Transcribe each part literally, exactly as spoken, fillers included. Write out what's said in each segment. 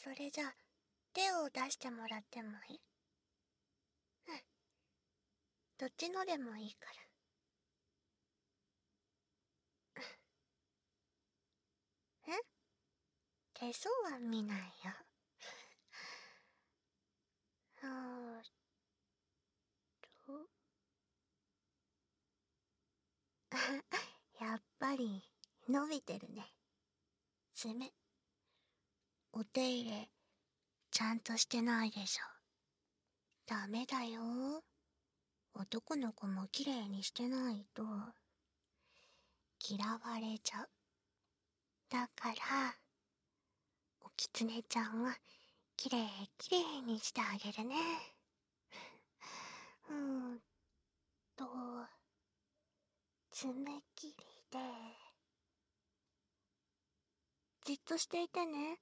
それじゃあ手を出してもらってもいい？うん。どっちのでもいいから。え？手相は見ないよ。うーんと。やっぱり伸びてるね。爪。お手入れちゃんとしてないでしょ。ダメだよ。男の子もきれいにしてないと嫌われちゃう。だからおきつねちゃんはきれいきれいにしてあげるね。うーんと爪切りでじっとしていてね。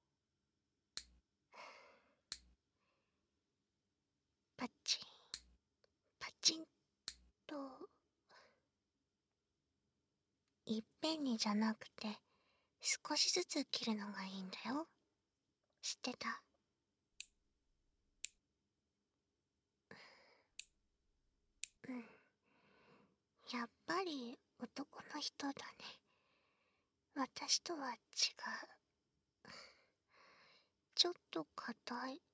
パチンパチンと。いっぺんにじゃなくて少しずつ切るのがいいんだよ。知ってた？うん。やっぱり男の人だね。私とは違う。ちょっと硬い。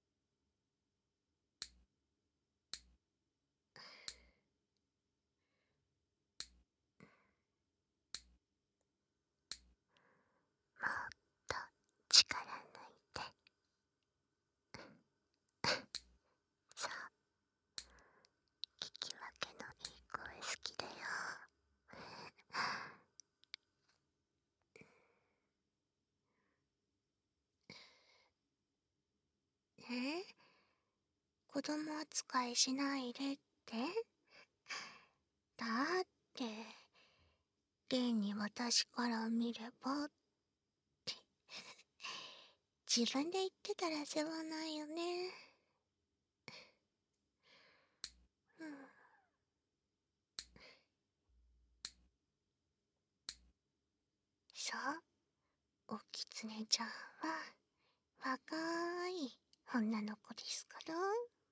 もっと力抜いて。そう。聞き分けのいい声好きだよ。え？子供扱いしないでって？だって現に私から見ればって自分で言ってたら世話ないよね。うん。そう、おきつねちゃんは若い女の子ですから。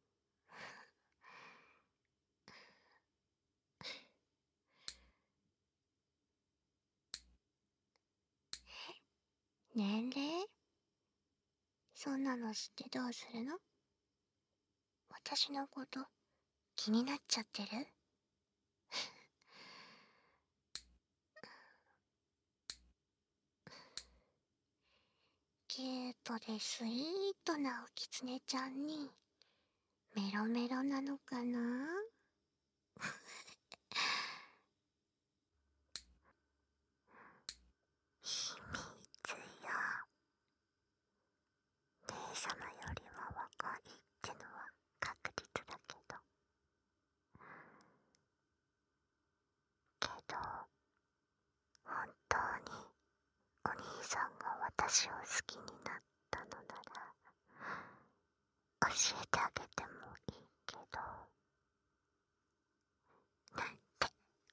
年齢？そんなの知ってどうするの？私のこと気になっちゃってる？キュートでスイートなおきつねちゃんにメロメロなのかな？秘密よ。姉様よりは若いってのは確実だけどけど本当にお兄さんが私を好きになったのなら教えてあげてもいいけどなんて。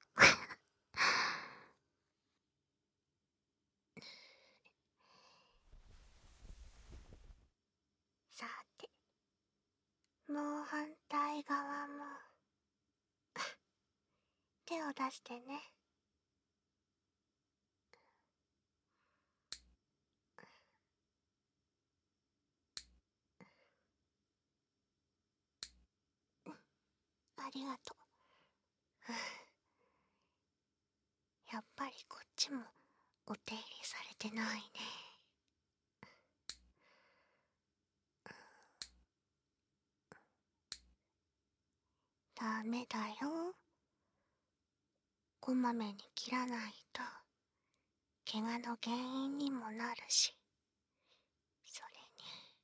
さて、もう反対側も手を出してね。ありがとう。やっぱりこっちもお手入れされてないね。ダメだよ。こまめに切らないと怪我の原因にもなるし。それに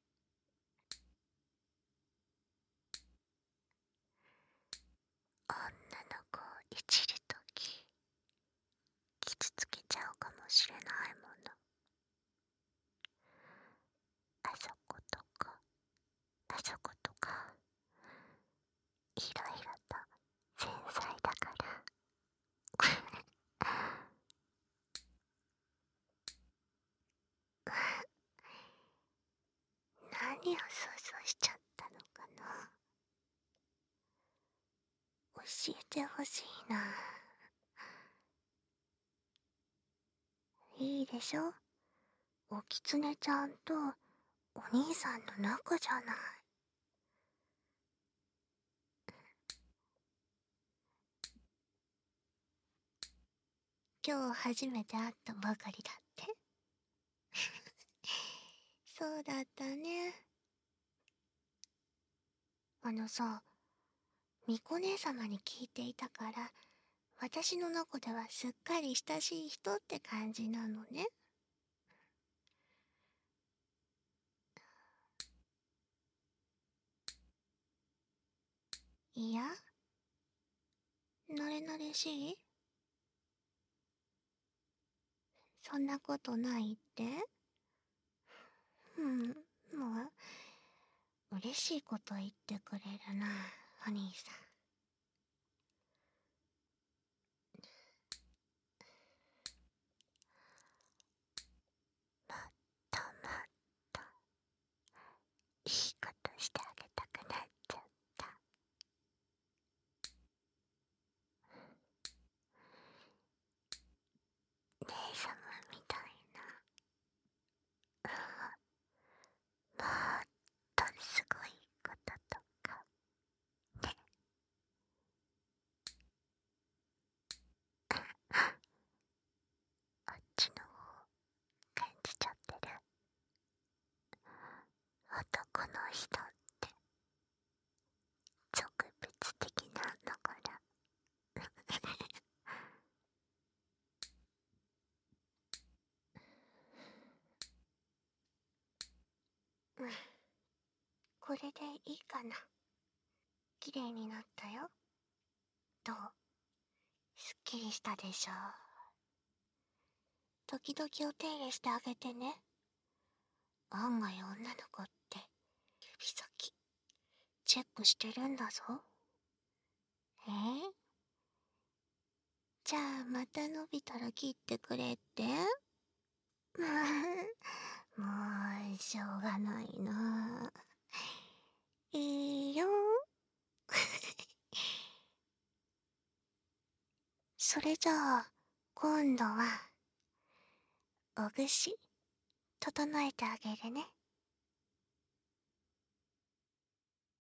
女の子をいじるとき傷つけちゃうかもしれないもの。あそことかあそことかいろいろと繊細だから何を想像しちゃったのかな。教えてほしいな。いいでしょ、おきつねちゃんとお兄さんの仲じゃない。今日初めて会ったばかりだってそうだったね。あのさ、みこ姉様に聞いていたから、私の中ではすっかり親しい人って感じなのね。いや、なれなれしい？そんなことないって？うん、もう、嬉しいこと言ってくれるな、お兄さん。もっともっと、いいことしてあげたくなっちゃった。姉様みたいな、もっとすごいこととか、ね。あっちの方、感じちゃってる。男の人って植物的なんだからうん、これでいいかな。綺麗になったよ。どう？すっきりしたでしょ。時々お手入れしてあげてね。案外女の子って指先チェックしてるんだぞ。えー、じゃあまた伸びたら切ってくれって？もうしょうがないな。いいよそれじゃあ今度はおぐし整えてあげるね。